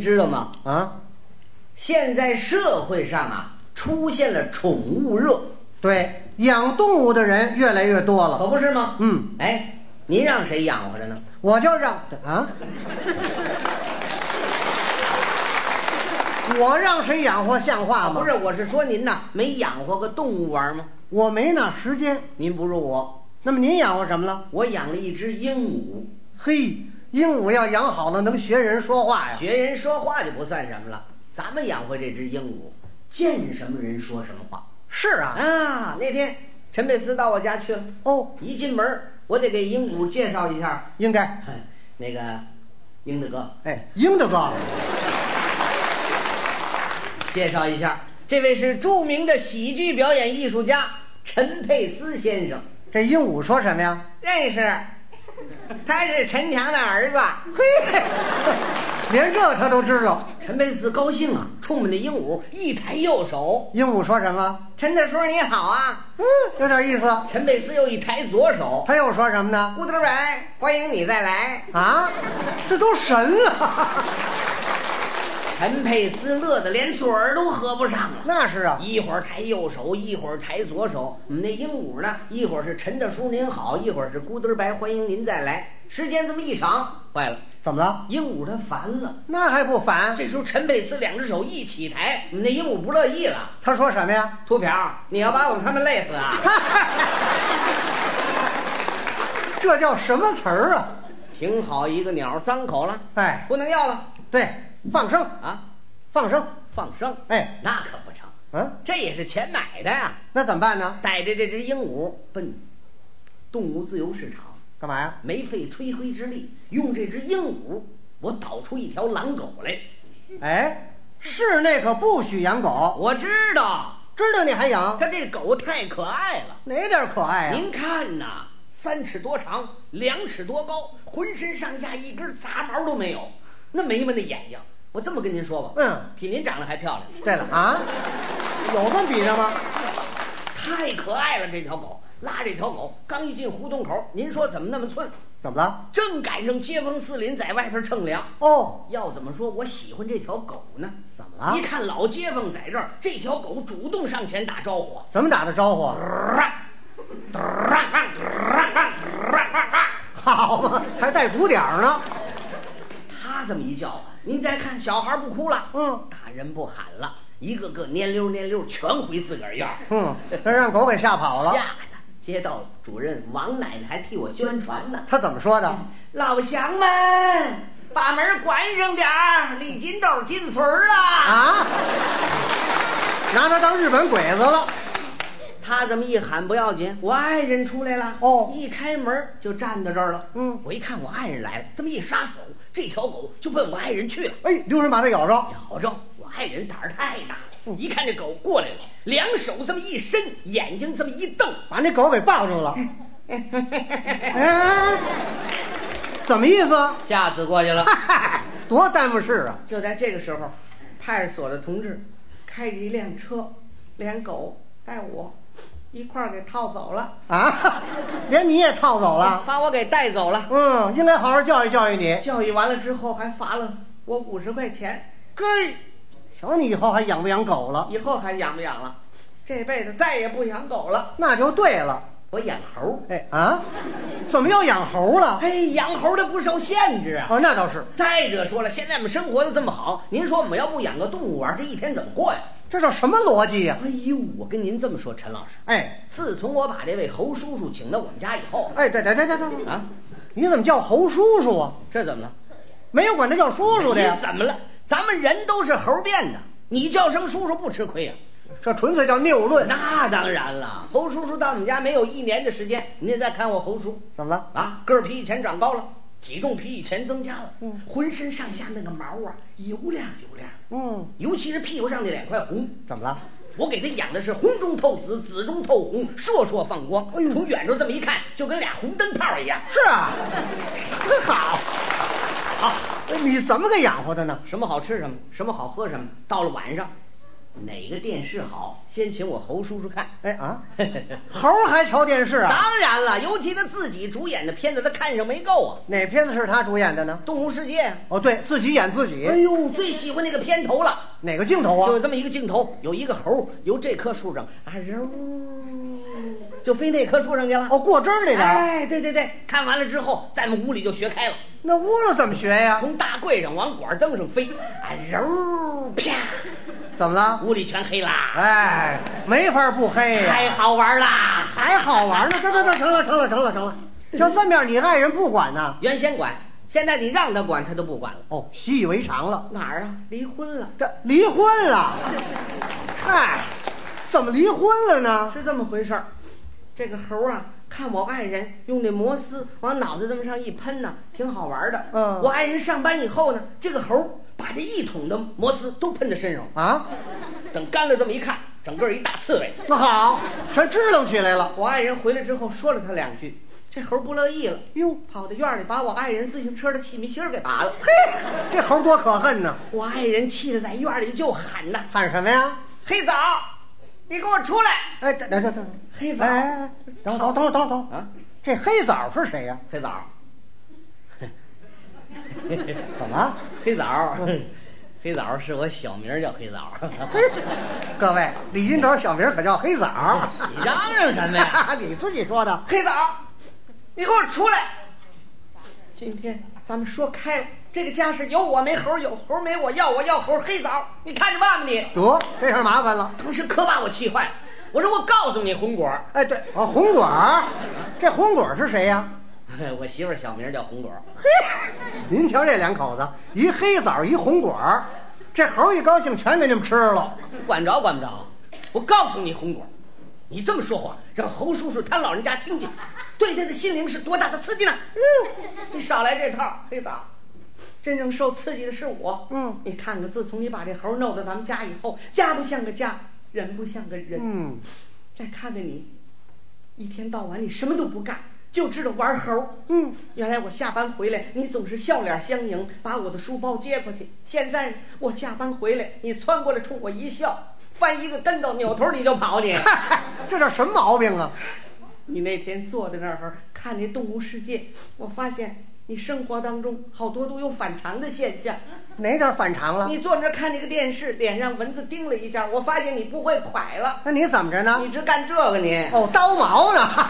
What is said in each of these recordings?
知道吗？ 啊， 现在社会上啊，出现了宠物热， 对，养动物的人越来越多了， 可不是吗？ 嗯， 哎，您让谁养活着呢？ 我就让啊，我让谁养活像话吗？ 不是，我是说您呐，没养活个动物玩吗？ 我没那时间。 您不如我， 那么您养活什么了？ 我养了一只鹦鹉。 嘿，鹦鹉要养好了，能学人说话呀。 学人说话就不算什么了，咱们养活这只鹦鹉，见什么人说什么话。 是啊， 啊，那天陈佩斯到我家去了。 哦， 一进门我得给鹦鹉介绍一下。 应该。 那个英子哥， 哎，英大哥， 介绍一下，这位是著名的喜剧表演艺术家陈佩斯先生。 这鹦鹉说什么呀？ 认识，他是陈强的儿子。 嘿，连这他都知道。 陈佩斯高兴啊，冲我们的鹦鹉一抬右手。 鹦鹉说什么？ 陈大叔你好啊。 有点意思。 陈佩斯又一抬左手。 他又说什么呢？ 古德白，欢迎你再来啊！这都神了。 陈佩斯乐得连嘴儿都合不上了。 那是啊， 一会儿抬右手，一会儿抬左手。我们那鹦鹉呢，一会儿是陈大叔您好，一会儿是古德白，欢迎您再来。时间这么一长，坏了， 怎么了？ 鹦鹉它烦了。 那还不烦？ 这时候陈佩斯两只手一起抬，我们那鹦鹉不乐意了。 他说什么呀？ 秃瓢，你要把我们他们累死啊！ 这叫什么词儿啊？ 挺好一个鸟，脏口了， 哎， 不能要了。 对，放生啊， 放生， 放生。 哎， 那可不成，这也是钱买的呀。 那怎么办呢？ 带着这只鹦鹉奔动物自由市场， 干嘛呀？ 没费吹灰之力，用这只鹦鹉，我导出一条狼狗来。 哎，室内可不许养狗。 我知道， 知道你还养？ 它这狗太可爱了。 哪点可爱啊？ 您看呐，3尺多长，2尺多高，浑身上下一根杂毛都没有，那眉毛那眼睛，我这么跟您说吧，比您长得还漂亮。 对了啊，有这么比着吗？ 太可爱了，这条狗。拉这条狗刚一进胡同口，您说怎么那么寸？ 怎么了？ 正赶上街坊四邻在外边乘凉。 哦， 要怎么说我喜欢这条狗呢？ 怎么了？ 一看老街坊在这儿，这条狗主动上前打招呼。 怎么打的招呼？好嘛，还带鼓点呢。 他这么一叫啊，您再看小孩不哭了，大人不喊了，一个个蔫溜蔫溜，全回自个儿院。 那让狗给吓跑了。 吓的街道主任王奶奶还替我宣传呢。 他怎么说的？ 老乡们，把门关上点儿，李金斗进村了啊！拿他当日本鬼子了。 他这么一喊不要紧，我爱人出来了。 哦， 一开门就站到这儿了。我一看我爱人来了，这么一撒手，这条狗就奔我爱人去了。 哎，留神把它咬着。 咬着，我爱人胆儿太大了。一看这狗过来了，两手这么一伸，眼睛这么一瞪， 把那狗给抱住了。哎，怎么意思？ 吓死过去了。 多耽误事啊！ 就在这个时候，派出所的同志开着一辆车，连狗带我一块儿给套走了啊！连你也套走了， 把我给带走了。 应该好好教育教育你。 教育完了之后，还罚了我50块钱。 瞧你以后还养不养狗了？ 以后还养不养了？这辈子再也不养狗了。 那就对了。 我养猴。 哎啊，怎么要养猴了？ 哎，养猴的不受限制啊。 那倒是。 再者说了，现在我们生活的这么好，您说我们要不养个动物玩，这一天怎么过呀？ 这叫什么逻辑呀？ 哎呦，我跟您这么说，陈老师，自从我把这位侯叔叔请到我们家以后， 对啊，你怎么叫侯叔叔啊？ 这怎么了？ 没有管他叫叔叔的呀？ 你怎么了？咱们人都是猴变的，你叫声叔叔不吃亏呀？ 这纯粹叫谬论。 那当然了，侯叔叔到我们家没有1年的时间，您再看我侯叔怎么了啊？个儿比以前长高了，体重比以前增加了，浑身上下那个毛啊油亮油亮，尤其是屁股上那2块红。 怎么了？ 我给他养的是红中透紫，紫中透红，烁烁放光。从远处这么一看，就跟俩红灯泡一样。 是啊，好。你怎么给养活的呢？ 什么好吃什么，什么好喝什么。到了晚上， 哪个电视好，先请我侯叔叔看。 哎啊，猴还瞧电视啊？ 当然了，尤其他自己主演的片子，他看上没够啊。 哪片子是他主演的呢？ 动物世界。 哦，对，自己演自己。 哎呦，最喜欢那个片头了。 哪个镜头啊？ 就这么一个镜头，有一个猴由这棵树上啊揉，就飞那棵树上去了。 哦，过针儿那点。 哎，对对对，看完了之后，在我们屋里就学开了。 那屋子怎么学呀？ 从大柜上往管灯上飞，啊揉啪， 怎么了？ 屋里全黑啦。 哎，没法不黑呀。 太好玩啦， 还好玩呢。得，成了。就这么样，你爱人不管呢？ 原先管，现在你让他管，他都不管了。 哦，习以为常了。 哪儿啊？离婚了。 这离婚了？嗨，怎么离婚了呢？ 是这么回事儿。这个猴啊，看我爱人用那摩丝往脑袋这么上一喷呢，挺好玩的。我爱人上班以后呢，这个猴把这1桶的摩丝都喷在身上啊。 等干了这么一看，整个一大刺猬。 那好，全支棱起来了。 我爱人回来之后说了他2句，这猴不乐意了， 哟， 跑到院里把我爱人自行车的气密芯给拔了。 嘿，这猴多可恨呢！ 我爱人气得在院里就喊呐， 喊什么呀？ 黑枣，你给我出来！ 哎，等， 黑枣， 哎，等啊！这黑枣是谁呀？ 黑枣， 怎么？ 黑枣，黑枣是我小名叫黑枣。 各位，李金斗小名可叫黑枣。 你嚷嚷什么呀？ 你自己说的。 黑枣，你给我出来！今天咱们说开了，这个家是有我没猴，有猴没我，要我要猴。黑枣，你看着办吧你。 得，这事麻烦了。 当时可把我气坏了。我说我告诉你，红果。 哎，对，哦，红果，这红果是谁呀？ 我媳妇儿小名叫红果。 嘿，您瞧这2口子，一黑枣一红果，这猴一高兴全给你们吃了。 管着管不着。我告诉你，红果，你这么说话，让侯叔叔他老人家听见，对他的心灵是多大的刺激呢？你少来这套，黑枣。真正受刺激的是我。你看看，自从你把这猴弄到咱们家以后，家不像个家，人不像个人。再看看你，一天到晚你什么都不干，就知道玩猴。原来我下班回来，你总是笑脸相迎，把我的书包接过去。现在我下班回来，你窜过来冲我一笑，翻一个跟斗，扭头你就跑你。 这叫什么毛病啊？ 你那天坐在那儿看那动物世界，我发现你生活当中好多都有反常的现象。 哪点反常了？ 你坐那儿看那个电视，脸上蚊子叮了一下，我发现你不会蒯了。 那你怎么着呢？ 你只干这个你。 哦，刀毛呢？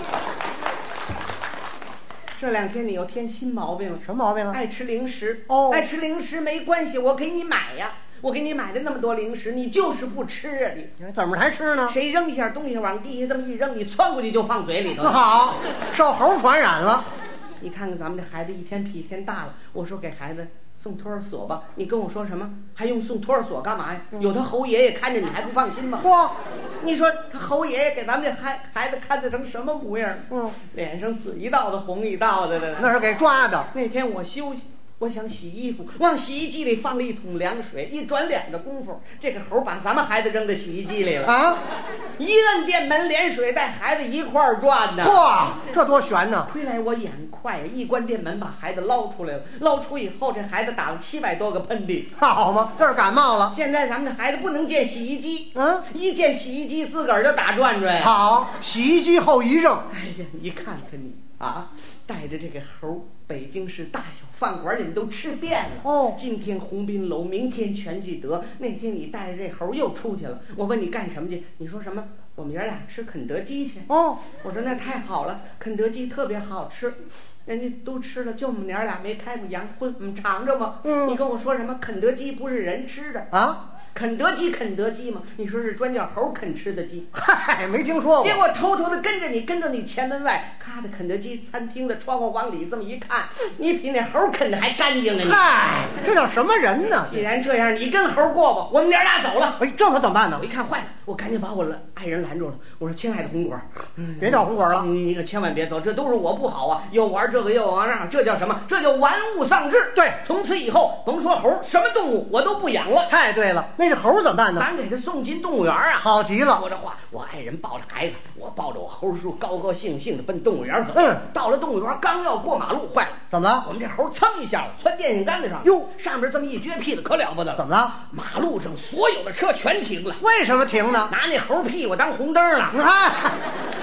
这2天你又添新毛病了。 什么毛病啊？ 爱吃零食。 爱吃零食没关系，我给你买呀。我给你买的那么多零食，你就是不吃啊！你怎么还吃呢？ 谁扔一下东西往地下这么一扔，你窜过去就放嘴里头。 那好，受猴传染了。 你看看咱们这孩子一天比一天大了。我说给孩子送托儿所吧，你跟我说什么？还用送托儿所干嘛呀？有他侯爷爷看着你还不放心吗？ 嚯！ 你说他侯爷爷给咱们这孩子看得成什么模样？脸上紫一道的红一道的。 那是给抓的。 那天我休息，我想洗衣服，往洗衣机里放了1桶凉水，一转脸的功夫，这个猴把咱们孩子扔到洗衣机里了啊！ 一摁电门，连水带孩子一块儿转呢。 哇，这多悬呢！ 亏来我眼快呀，一关电门把孩子捞出来了。捞出以后，这孩子打了700多个喷嚏。 好嘛，这是感冒了。 现在咱们这孩子不能见洗衣机，一见洗衣机自个儿就打转转呀。 好，洗衣机后遗症。 哎呀，你看看你啊，带着这个猴，北京市大小饭馆你们都吃遍了。今天鸿宾楼，明天全聚德，那天你带着这猴又出去了。我问你干什么去？你说什么？我们爷俩吃肯德基去。我说那太好了，肯德基特别好吃，人家都吃了，就我们娘俩没开过洋荤，我们尝着吗？你跟我说什么？肯德基不是人吃的啊？肯德基嘛，你说是专叫猴肯吃的鸡？ 嗨，没听说过。 结果偷偷的跟着你，跟到你前门外，咔的肯德基餐厅的窗户往里这么一看，你比那猴啃的还干净呢。 嗨，这叫什么人呢？ 既然这样，你跟猴过吧，我们娘俩走了。 这可怎么办呢？ 我一看坏了，我赶紧把我爱人拦住了。我说：“亲爱的红果， 别叫红果了， 你可千万别走，这都是我不好啊！又玩这个又玩那，这叫什么？这叫玩物丧志。 对， 从此以后，甭说猴，什么动物我都不养了。 太对了，那这猴怎么办呢？ 咱给他送进动物园啊！ 好极了。 说这话，我爱人抱着孩子，我抱着我猴叔高高兴兴的奔动物园走。到了动物园，刚要过马路，坏了， 怎么了？ 我们这猴噌一下窜电线杆子上， 哟， 上面这么一撅屁股，可了不得了。 怎么了？ 马路上所有的车全停了。 为什么停呢？ 拿那猴屁股当红灯了。 你看。